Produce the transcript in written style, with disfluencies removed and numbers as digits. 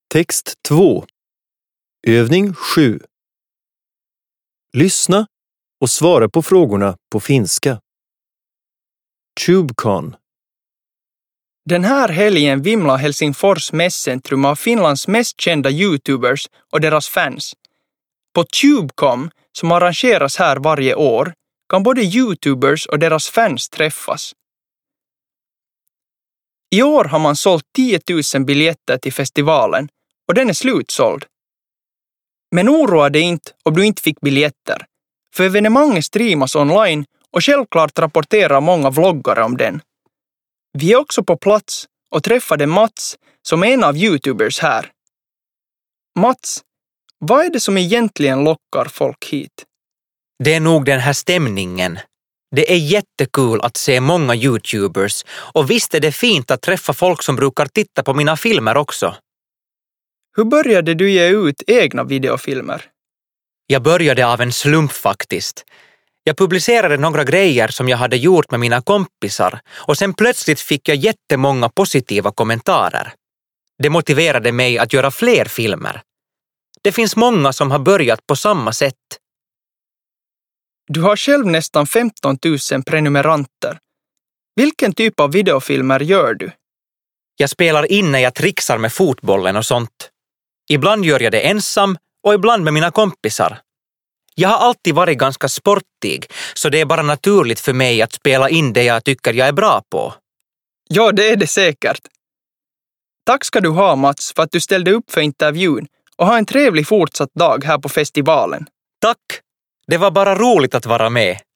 Text 2. Övning 7. Lyssna och svara på frågorna på finska. TubeCon. Den här helgen vimlar Helsingfors mässcentrum av Finlands mest kända YouTubers och deras fans. På TubeCon, som arrangeras här varje år, kan både YouTubers och deras fans träffas. I år har man sålt 10 000 biljetter till festivalen och den är slutsåld. Men oroa dig inte om du inte fick biljetter, för evenemanget streamas online och självklart rapporterar många vloggare om den. Vi är också på plats och träffade Mats som är en av YouTubers här. Mats, vad är det som egentligen lockar folk hit? Det är nog den här stämningen. Det är jättekul att se många YouTubers och visst är det fint att träffa folk som brukar titta på mina filmer också. Hur började du ge ut egna videofilmer? Jag började av en slump faktiskt. Jag publicerade några grejer som jag hade gjort med mina kompisar och sen plötsligt fick jag jättemånga positiva kommentarer. Det motiverade mig att göra fler filmer. Det finns många som har börjat på samma sätt. Du har själv nästan 15 000 prenumeranter. Vilken typ av videofilmer gör du? Jag spelar in när jag trixar med fotbollen och sånt. Ibland gör jag det ensam och ibland med mina kompisar. Jag har alltid varit ganska sportig, så det är bara naturligt för mig att spela in det jag tycker jag är bra på. Ja, det är det säkert. Tack ska du ha, Mats, för att du ställde upp för intervjun och ha en trevlig fortsatt dag här på festivalen. Tack! Det var bara roligt att vara med.